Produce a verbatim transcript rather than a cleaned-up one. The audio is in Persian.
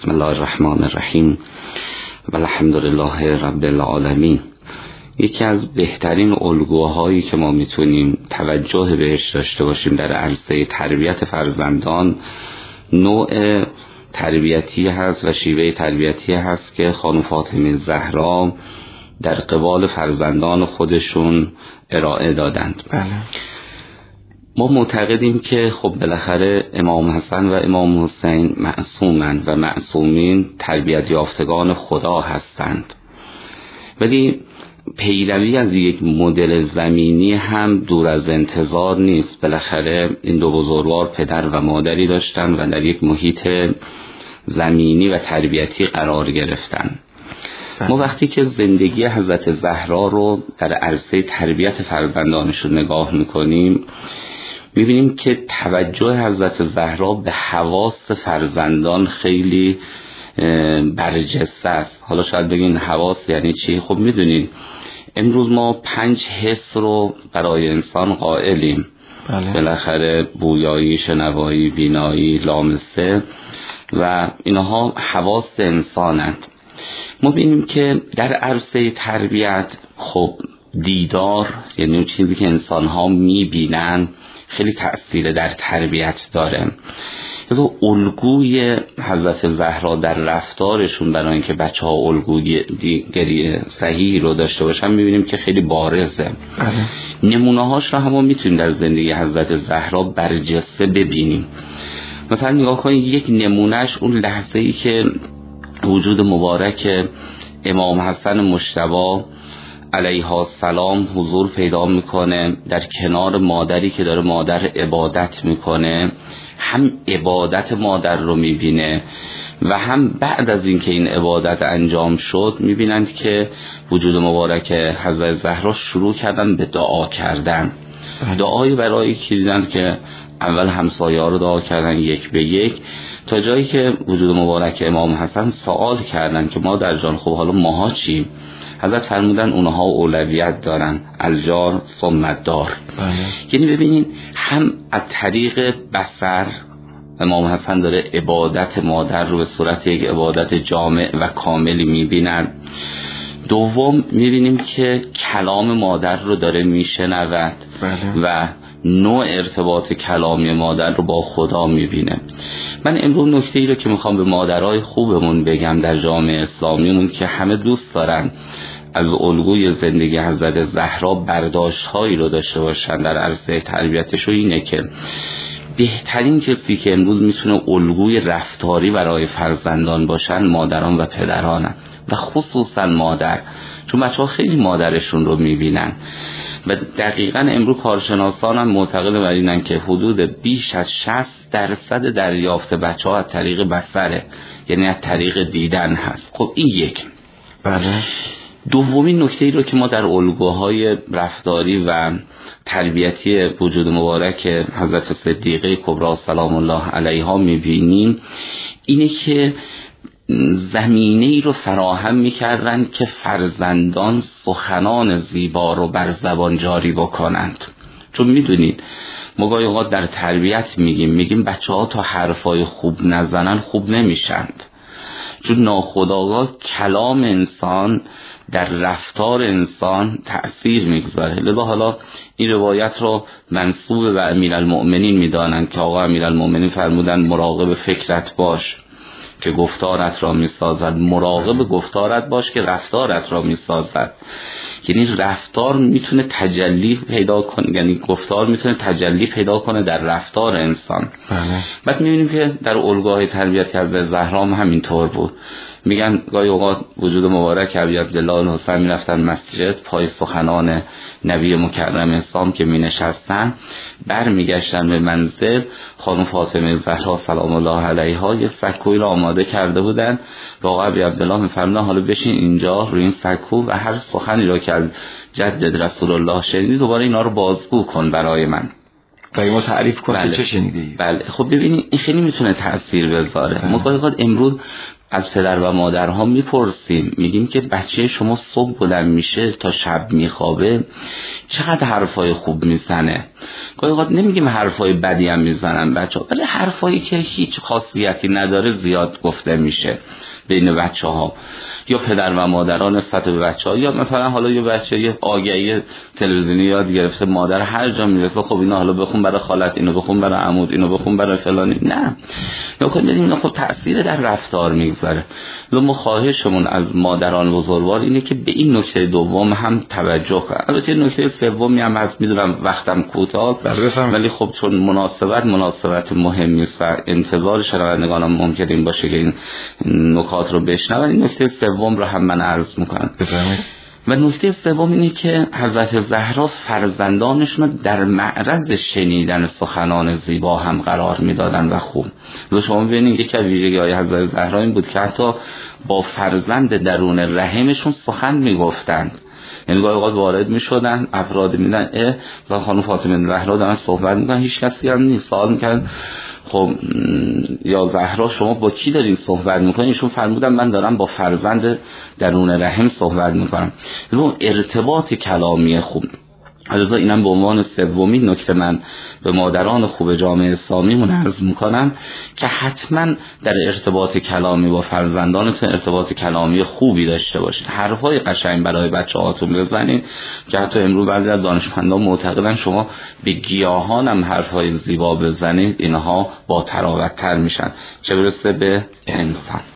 بسم الله الرحمن الرحیم و الحمد لله رب العالمین. یکی از بهترین الگوهایی که ما میتونیم توجه بهش داشته باشیم در عرصه تربیت فرزندان نوع تربیتی هست و شیوه تربیتی هست که خانم فاطمه زهرا در قبال فرزندان خودشون ارائه دادند. بله. ما معتقدیم که خب بالاخره امام حسن و امام حسین معصومند و معصومین تربیت یافتگان خدا هستند، ولی پیروی از یک مدل زمینی هم دور از انتظار نیست. بالاخره این دو بزرگوار پدر و مادری داشتن و در یک محیط زمینی و تربیتی قرار گرفتن. ما وقتی که زندگی حضرت زهرا رو در عرصه تربیت فرزندانشون نگاه میکنیم میبینیم که توجه حضرت زهرا به حواس فرزندان خیلی برجسته است. حالا شاید بگین حواس یعنی چی؟ خب میدونید امروز ما پنج حس رو برای انسان قائلیم. بله. بالاخره بویایی، شنوایی، بینایی، لامسه و اینها حواس انسانند. ما ببینیم که در عرصه تربیت خب دیدار، یعنی اون چیزی که انسان ها میبینن، خیلی تأثیر در تربیت داره. از الگوی حضرت زهرا در رفتارشون برای اینکه بچه ها الگوگری صحیح رو داشته باشن میبینیم که خیلی بارزه. بله. نمونه هاش رو هم میتونیم در زندگی حضرت زهرا برجسته ببینیم. مثلا نگاه کنید، یک نمونهش اون لحظه ای که وجود مبارک امام حسن مجتبی علیه السلام حضور پیدا میکنه در کنار مادری که داره مادر عبادت میکنه، هم عبادت مادر رو میبینه و هم بعد از اینکه این عبادت انجام شد میبینند که وجود مبارک حضرت زهرا شروع کردن به دعا کردن. دعایی برای که دیدن که اول همسایه ها رو دعا کردن یک به یک، تا جایی که وجود مبارک امام حسن سوال کردن که مادر جان خب حالا ماها چیم؟ حضرت فرمودن اونها اولویت دارن، الجار ثم الدار. یعنی ببینین هم از طریق بصر امام حسن داره عبادت مادر رو به صورت یک عبادت جامع و کاملی میبینن. دوم میبینیم که کلام مادر رو داره میشنود و نوع ارتباط کلامی مادر رو با خدا میبینه. من امروز نکته ای رو که میخوام به مادرای خوبمون بگم در جامعه اسلامیمون که همه دوست دارن از الگوی زندگی حضرت زهرا برداشت هایی رو داشته باشن در عرصه تربیتش، و اینه که بهترین کسی که امروز میتونه الگوی رفتاری برای فرزندان باشن مادران و پدرانن و خصوصا مادر، چون بچه ها خیلی مادرشون رو میبینن و دقیقا امروز کارشناسان هم معتقد بر اینن که حدود بیش از شصت درصد دریافت بچه ها از طریق بصره، یعنی از طریق دیدن هست. خب این یک. بله. دومین نکته ای رو که ما در الگوهای رفتاری و تربیتی وجود مبارک حضرت صدیقه کبری سلام الله علیها میبینیم اینه که زمینه ای رو فراهم میکردن که فرزندان سخنان زیبا رو بر زبان جاری بکنند. چون میدونید ما گاهی اوقات در تربیت میگیم میگیم بچه ها تا حرفای خوب نزنن خوب نمیشند، چون ناخودآگاه کلام انسان در رفتار انسان تأثیر میگذاره. لذا حالا این روایت رو منسوب به امیرالمؤمنین میدانند که آقا امیرالمؤمنین فرمودن مراقب فکرت باش که گفتارت را میسازد، مراقب گفتارت باش که رفتارت را میسازد. یعنی رفتار میتونه تجلی پیدا کنه، یعنی گفتار میتونه تجلی پیدا کنه در رفتار انسان. بله. بعد میبینیم که در الگوهای تربیتی از زهرا هم همینطور بود. میگن گاهی اوقات وجود مبارک ابی عبدالله الحسین میرفتن مسجد، پای سخنان نبی مکرم اسلام که مینشستن، بر میگشتن به منزل. خانم فاطمه زهرا سلام الله علیها یه سکوی رو آماده کرده بودن و آقا ابی عبدالله میفرمودن حالا بشین اینجا روی این سکو و هر سخنی رو که از جدد رسول الله شنیدی دوباره اینا رو بازگو کن برای من. برای ما تعریف کن بله. چه شنیدی؟ بله. خب ببینید این خیلی میتونه تأثیر بذاره. ما گاهی اوقات امروز از پدر و مادرها میپرسیم، میگیم که بچه شما صبح بلند میشه تا شب میخوابه چقدر حرفای خوب میزنه. گاهی اوقات نمیگیم حرفای بدی هم میزنن بچه‌ها، ولی حرفایی که هیچ خاصیتی نداره زیاد گفته میشه بین بچه ها یا پدر و مادران نسبت به بچه ها. یا مثلا حالا یه بچه یه آگهی تلویزیونی یاد گرفته، مادر هر جا میرسه خب اینا حالا بخون برای خالت، اینو بخون برای عمود، اینو بخون برای فلانی. نه، یا کنید اینا خب تأثیر در رفتار میگذاره. لما خواهشمون از مادران بزرگوار اینه که به این نکته دوم هم توجه کنن. البته نکته سومی هم هست، میدونم وقتم کوتاه ولی خب چون مناسبت مناسبت مهمی است و انتظار شنوندگانم ممکن این باشه که این نکات رو بشنون، این نکته سوم رو هم من عرض میکنم. بفرمایید. و نکته سوم اینه که حضرت زهرا فرزندانشون رو در معرض شنیدن سخنان زیبا هم قرار میدادن و خوب. و شما ببینید یکی از ویژگی‌های حضرت زهرا این بود که حتی با فرزند درون رحمشون سخن میگفتند. یعنی گاهی اوقات وارد میشدن افراد میدن اه و خانم فاطمه زهرا دارن صحبت میکنن، هیچ کسی هم نیست. سوال میکنن خب یا زهرا شما با کی دارین صحبت میکنین؟ ایشون فرمودن من دارم با فرزند درون رحم صحبت میکنم. اون ارتباط کلامی خوب. علاوه اینم به عنوان سومین نکته من به مادران خوب جامعه اسلامی عرض میکنم که حتما در ارتباط کلامی با فرزندانتون ارتباط کلامی خوبی داشته باشید. حرفای قشنگ برای بچه‌هاتون بزنید که حتی امروز بعضی از دانشمندان معتقدن شما به گیاهان هم حرفای زیبا بزنید اینها با تراوت‌تر میشن، چه برسه به انسان.